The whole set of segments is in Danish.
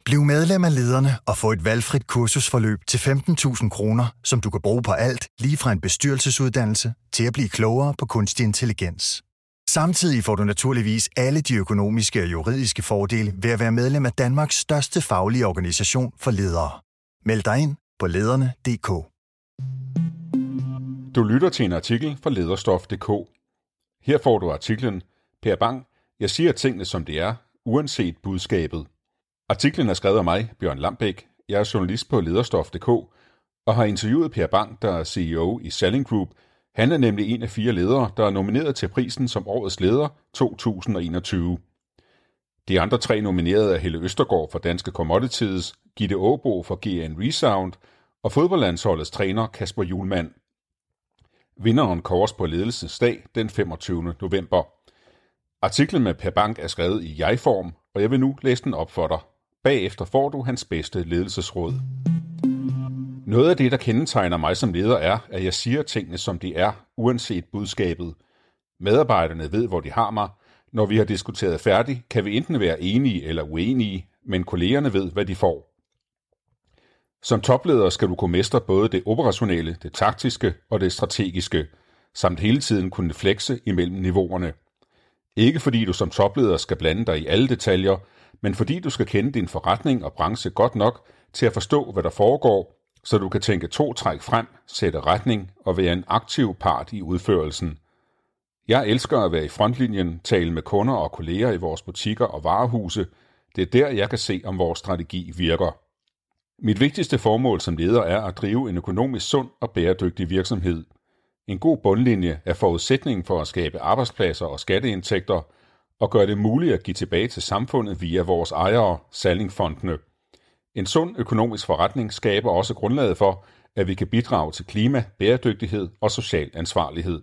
Bliv medlem af Lederne og få et valgfrit kursusforløb til 15.000 kroner, som du kan bruge på alt, lige fra en bestyrelsesuddannelse til at blive klogere på kunstig intelligens. Samtidig får du naturligvis alle de økonomiske og juridiske fordele ved at være medlem af Danmarks største faglige organisation for ledere. Meld dig ind på lederne.dk. Du lytter til en artikel fra Lederstof.dk. Her får du artiklen Per Bang, jeg siger tingene som det er, uanset budskabet. Artiklen er skrevet af mig, Bjørn Lambæk. Jeg er journalist på Lederstof.dk og har interviewet Per Bang, der er CEO i Salling Group. Han er nemlig en af 4 ledere, der er nomineret til prisen som Årets Leder 2021. De andre 3 nominerede er Helle Østergaard for Danske Commodities, Gitte Aabo for GN Resound og fodboldlandsholdets træner Kasper Hjulmand. Vinderen kåres på ledelsesdag den 25. november. Artiklen med Per Bang er skrevet i jeg-form, og jeg vil nu læse den op for dig. Bagefter får du hans bedste ledelsesråd. Noget af det, der kendetegner mig som leder, er, at jeg siger tingene, som de er, uanset budskabet. Medarbejderne ved, hvor de har mig. Når vi har diskuteret færdigt, kan vi enten være enige eller uenige, men kollegerne ved, hvad de får. Som topleder skal du kunne mestre både det operationelle, det taktiske og det strategiske, samt hele tiden kunne flexe imellem niveauerne. Ikke fordi du som topleder skal blande dig i alle detaljer, men fordi du skal kende din forretning og branche godt nok til at forstå, hvad der foregår, så du kan tænke 2 træk frem, sætte retning og være en aktiv part i udførelsen. Jeg elsker at være i frontlinjen, tale med kunder og kolleger i vores butikker og varehuse. Det er der, jeg kan se, om vores strategi virker. Mit vigtigste formål som leder er at drive en økonomisk sund og bæredygtig virksomhed. En god bundlinje er forudsætningen for at skabe arbejdspladser og skatteindtægter og gøre det muligt at give tilbage til samfundet via vores ejere, Sallingfondene. En sund økonomisk forretning skaber også grundlaget for, at vi kan bidrage til klima, bæredygtighed og social ansvarlighed.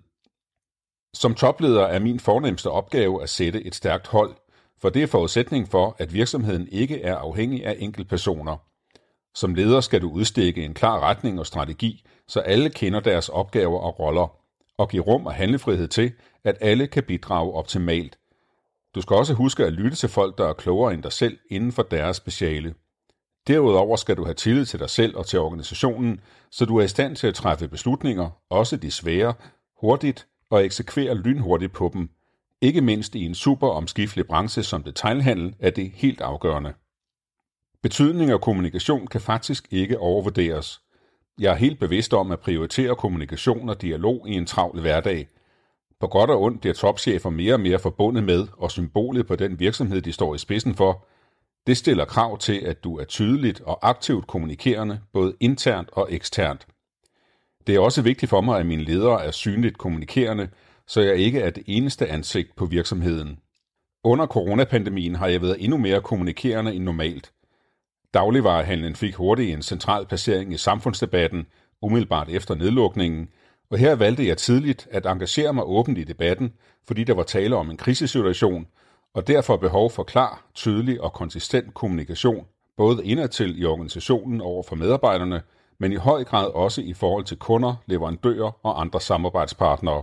Som topleder er min fornemste opgave at sætte et stærkt hold, for det er forudsætning for, at virksomheden ikke er afhængig af enkeltpersoner. Som leder skal du udstikke en klar retning og strategi, så alle kender deres opgaver og roller, og give rum og handlefrihed til, at alle kan bidrage optimalt. Du skal også huske at lytte til folk, der er klogere end dig selv inden for deres speciale. Derudover skal du have tillid til dig selv og til organisationen, så du er i stand til at træffe beslutninger, også de svære, hurtigt og eksekvere lynhurtigt på dem. Ikke mindst i en super omskiftelig branche som detailhandel er det helt afgørende. Betydning af kommunikation kan faktisk ikke overvurderes. Jeg er helt bevidst om at prioritere kommunikation og dialog i en travl hverdag. På godt og ondt bliver topchefer mere og mere forbundet med og symbolet på den virksomhed, de står i spidsen for. Det stiller krav til, at du er tydeligt og aktivt kommunikerende, både internt og eksternt. Det er også vigtigt for mig, at mine ledere er synligt kommunikerende, så jeg ikke er det eneste ansigt på virksomheden. Under coronapandemien har jeg været endnu mere kommunikerende end normalt. Dagligvarehandlen fik hurtigt en central placering i samfundsdebatten, umiddelbart efter nedlukningen, og her valgte jeg tidligt at engagere mig åbent i debatten, fordi der var tale om en krisesituation, og derfor behov for klar, tydelig og konsistent kommunikation, både indadtil i organisationen over for medarbejderne, men i høj grad også i forhold til kunder, leverandører og andre samarbejdspartnere.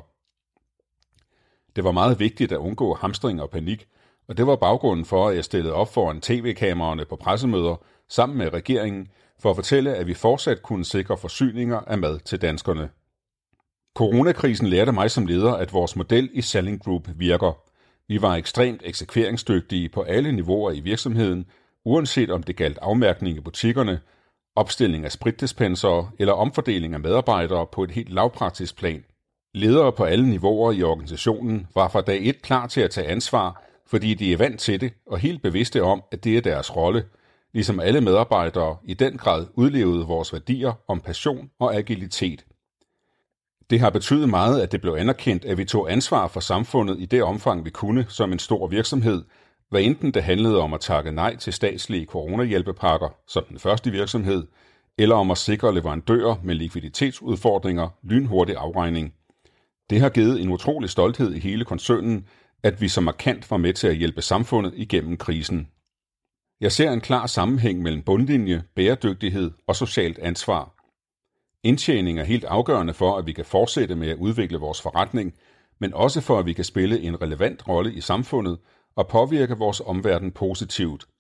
Det var meget vigtigt at undgå hamstring og panik, og det var baggrunden for, at jeg stillede op foran tv-kameraerne på pressemøder sammen med regeringen for at fortælle, at vi fortsat kunne sikre forsyninger af mad til danskerne. Coronakrisen lærte mig som leder, at vores model i Salling Group virker. Vi var ekstremt eksekveringsdygtige på alle niveauer i virksomheden, uanset om det galt afmærkning i butikkerne, opstilling af spritdispensere eller omfordeling af medarbejdere på et helt lavpraktisk plan. Ledere på alle niveauer i organisationen var fra dag 1 klar til at tage ansvar, fordi de er vant til det og helt bevidste om, at det er deres rolle, ligesom alle medarbejdere i den grad udlevede vores værdier om passion og agilitet. Det har betydet meget, at det blev anerkendt, at vi tog ansvar for samfundet i det omfang, vi kunne som en stor virksomhed, hvad enten det handlede om at takke nej til statslige coronahjælpepakker som den første virksomhed, eller om at sikre leverandører med likviditetsudfordringer lynhurtig afregning. Det har givet en utrolig stolthed i hele koncernen, at vi så markant var med til at hjælpe samfundet igennem krisen. Jeg ser en klar sammenhæng mellem bundlinje, bæredygtighed og socialt ansvar. Indtjening er helt afgørende for, at vi kan fortsætte med at udvikle vores forretning, men også for, at vi kan spille en relevant rolle i samfundet og påvirke vores omverden positivt.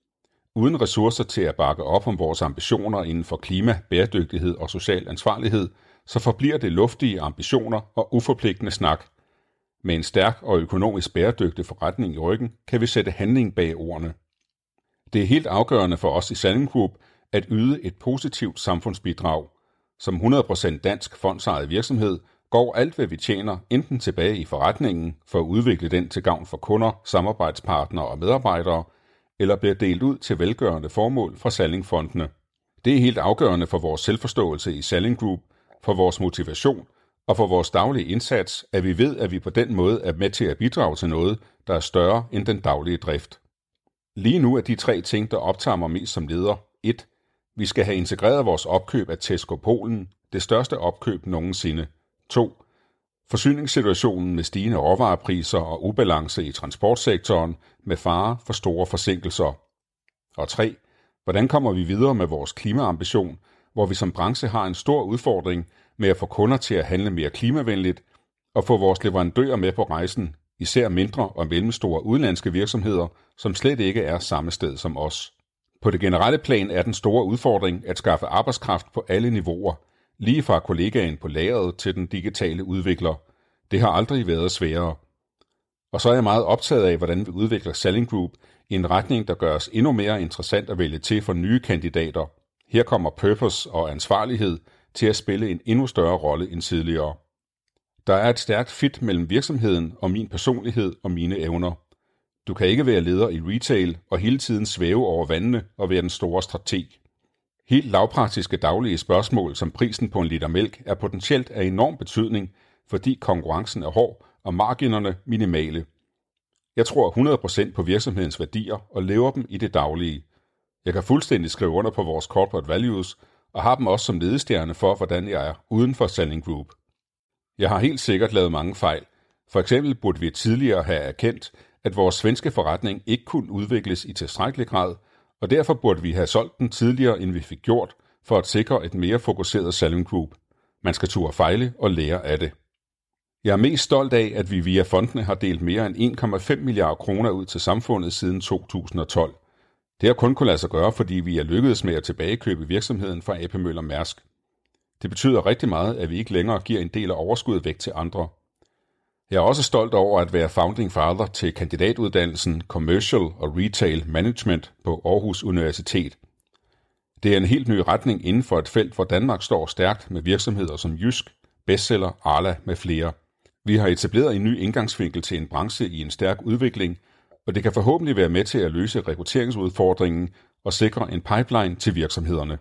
Uden ressourcer til at bakke op om vores ambitioner inden for klima, bæredygtighed og social ansvarlighed, så forbliver det luftige ambitioner og uforpligtende snak. Med en stærk og økonomisk bæredygtig forretning i ryggen, kan vi sætte handling bag ordene. Det er helt afgørende for os i Salling Group at yde et positivt samfundsbidrag. Som 100% dansk fondsejet virksomhed går alt, hvad vi tjener, enten tilbage i forretningen for at udvikle den til gavn for kunder, samarbejdspartnere og medarbejdere, eller bliver delt ud til velgørende formål fra Salling-fondene. Det er helt afgørende for vores selvforståelse i Salling Group, for vores motivation og for vores daglige indsats, at vi ved, at vi på den måde er med til at bidrage til noget, der er større end den daglige drift. Lige nu er de 3 ting, der optager mig mest som leder. 1. Vi skal have integreret vores opkøb af Tesco Polen, det største opkøb nogensinde. 2. Forsyningssituationen med stigende råvarepriser og ubalance i transportsektoren med fare for store forsinkelser. Og 3. Hvordan kommer vi videre med vores klimaambition, hvor vi som branche har en stor udfordring med at få kunder til at handle mere klimavenligt og få vores leverandører med på rejsen, især mindre og mellemstore udenlandske virksomheder, som slet ikke er samme sted som os. På det generelle plan er den store udfordring at skaffe arbejdskraft på alle niveauer, lige fra kollegaen på lageret til den digitale udvikler. Det har aldrig været sværere. Og så er jeg meget optaget af, hvordan vi udvikler Salling Group i en retning, der gør os endnu mere interessant at vælge til for nye kandidater. Her kommer purpose og ansvarlighed til at spille en endnu større rolle end tidligere. Der er et stærkt fit mellem virksomheden og min personlighed og mine evner. Du kan ikke være leder i retail og hele tiden svæve over vandene og være den store strateg. Helt lavpraktiske daglige spørgsmål som prisen på en liter mælk er potentielt af enorm betydning, fordi konkurrencen er hård og marginerne minimale. Jeg tror 100% på virksomhedens værdier og lever dem i det daglige. Jeg kan fuldstændig skrive under på vores corporate values og har dem også som ledestjerne for, hvordan jeg er uden for Salling Group. Jeg har helt sikkert lavet mange fejl. For eksempel burde vi tidligere have erkendt, at vores svenske forretning ikke kunne udvikles i tilstrækkelig grad, og derfor burde vi have solgt den tidligere, end vi fik gjort, for at sikre et mere fokuseret Salling Group. Man skal turde fejle og lære af det. Jeg er mest stolt af, at vi via fondene har delt mere end 1,5 milliarder kroner ud til samfundet siden 2012. Det har kun lade sig gøre, fordi vi er lykkedes med at tilbagekøbe virksomheden fra A.P. Møller Mærsk. Det betyder rigtig meget, at vi ikke længere giver en del af overskuddet væk til andre. Jeg er også stolt over at være founding father til kandidatuddannelsen Commercial og Retail Management på Aarhus Universitet. Det er en helt ny retning inden for et felt, hvor Danmark står stærkt med virksomheder som Jysk, Bestseller, Arla med flere. Vi har etableret en ny indgangsvinkel til en branche i en stærk udvikling, og det kan forhåbentlig være med til at løse rekrutteringsudfordringen og sikre en pipeline til virksomhederne.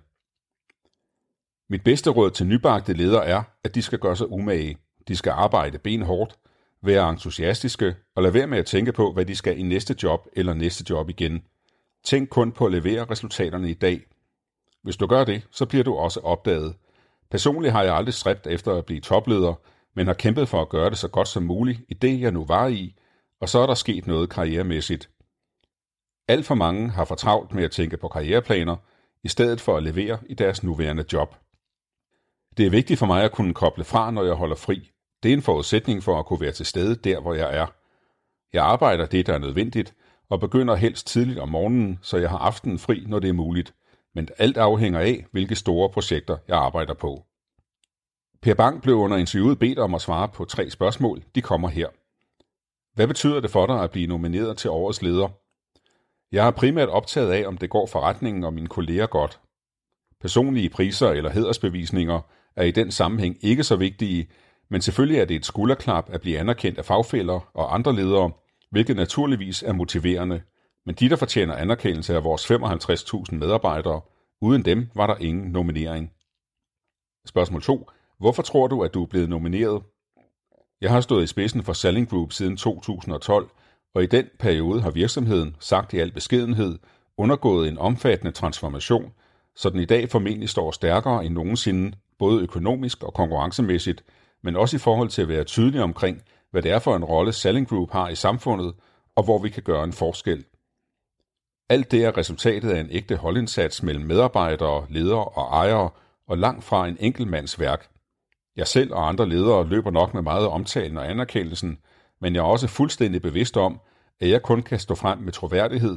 Mit bedste råd til nybagte ledere er, at de skal gøre sig umage. De skal arbejde benhårdt, være entusiastiske og lade være med at tænke på, hvad de skal i næste job eller næste job igen. Tænk kun på at levere resultaterne i dag. Hvis du gør det, så bliver du også opdaget. Personligt har jeg aldrig stræbt efter at blive topleder, men har kæmpet for at gøre det så godt som muligt i det, jeg nu var i, og så er der sket noget karrieremæssigt. Alt for mange har for travlt med at tænke på karriereplaner, i stedet for at levere i deres nuværende job. Det er vigtigt for mig at kunne koble fra, når jeg holder fri. Det er en forudsætning for at kunne være til stede der, hvor jeg er. Jeg arbejder det, der er nødvendigt, og begynder helst tidligt om morgenen, så jeg har aftenen fri, når det er muligt. Men alt afhænger af, hvilke store projekter jeg arbejder på. Per Bang blev under interviewet bedt om at svare på 3 spørgsmål. De kommer her. Hvad betyder det for dig at blive nomineret til årets leder? Jeg er primært optaget af, om det går forretningen og mine kolleger godt. Personlige priser eller hædersbevisninger er i den sammenhæng ikke så vigtige, men selvfølgelig er det et skulderklap at blive anerkendt af fagfæller og andre ledere, hvilket naturligvis er motiverende. Men de, der fortjener anerkendelse af vores 55.000 medarbejdere, uden dem var der ingen nominering. Spørgsmål 2. Hvorfor tror du, at du er blevet nomineret? Jeg har stået i spidsen for Salling Group siden 2012, og i den periode har virksomheden, sagt i al beskedenhed, undergået en omfattende transformation, så den i dag formentlig står stærkere end nogensinde, både økonomisk og konkurrencemæssigt, men også i forhold til at være tydelig omkring, hvad det er for en rolle Salling Group har i samfundet, og hvor vi kan gøre en forskel. Alt det er resultatet af en ægte holdindsats mellem medarbejdere, ledere og ejere, og langt fra en enkeltmands værk. Jeg selv og andre ledere løber nok med meget omtalen og anerkendelsen, men jeg er også fuldstændig bevidst om, at jeg kun kan stå frem med troværdighed,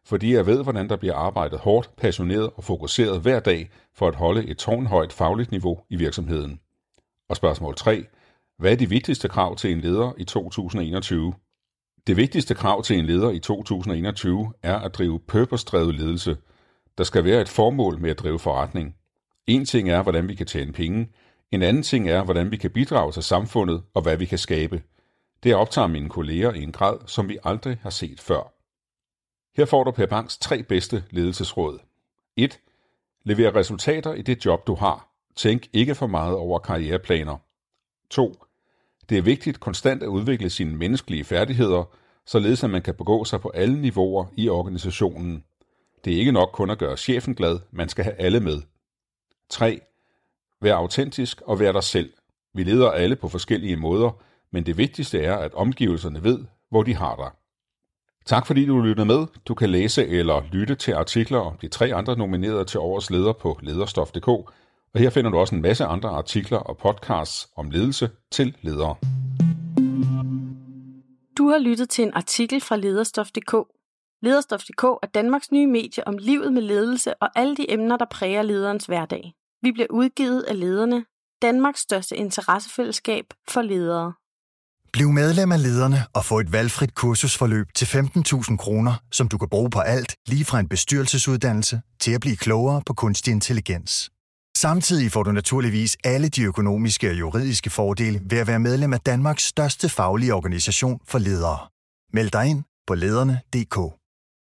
fordi jeg ved, hvordan der bliver arbejdet hårdt, passioneret og fokuseret hver dag for at holde et tårnhøjt fagligt niveau i virksomheden. Og spørgsmål 3. Hvad er de vigtigste krav til en leder i 2021? Det vigtigste krav til en leder i 2021 er at drive purpose-drevet ledelse. Der skal være et formål med at drive forretning. En ting er, hvordan vi kan tjene penge. En anden ting er, hvordan vi kan bidrage til samfundet og hvad vi kan skabe. Det optager mine kolleger i en grad, som vi aldrig har set før. Her får du Per Bangs 3 bedste ledelsesråd. 1. Lever resultater i det job, du har. Tænk ikke for meget over karriereplaner. 2. Det er vigtigt konstant at udvikle sine menneskelige færdigheder, således at man kan begå sig på alle niveauer i organisationen. Det er ikke nok kun at gøre chefen glad, man skal have alle med. 3. Vær autentisk og vær dig selv. Vi leder alle på forskellige måder, men det vigtigste er, at omgivelserne ved, hvor de har dig. Tak fordi du lyttede med. Du kan læse eller lytte til artikler om de 3 andre nominerede til årets leder på lederstof.dk, og her finder du også en masse andre artikler og podcasts om ledelse til ledere. Du har lyttet til en artikel fra lederstof.dk. Lederstof.dk er Danmarks nye medie om livet med ledelse og alle de emner, der præger lederens hverdag. Vi bliver udgivet af Lederne, Danmarks største interessefællesskab for ledere. Bliv medlem af Lederne og få et valgfrit kursusforløb til 15.000 kroner, som du kan bruge på alt, lige fra en bestyrelsesuddannelse til at blive klogere på kunstig intelligens. Samtidig får du naturligvis alle de økonomiske og juridiske fordele ved at være medlem af Danmarks største faglige organisation for ledere. Meld dig ind på lederne.dk.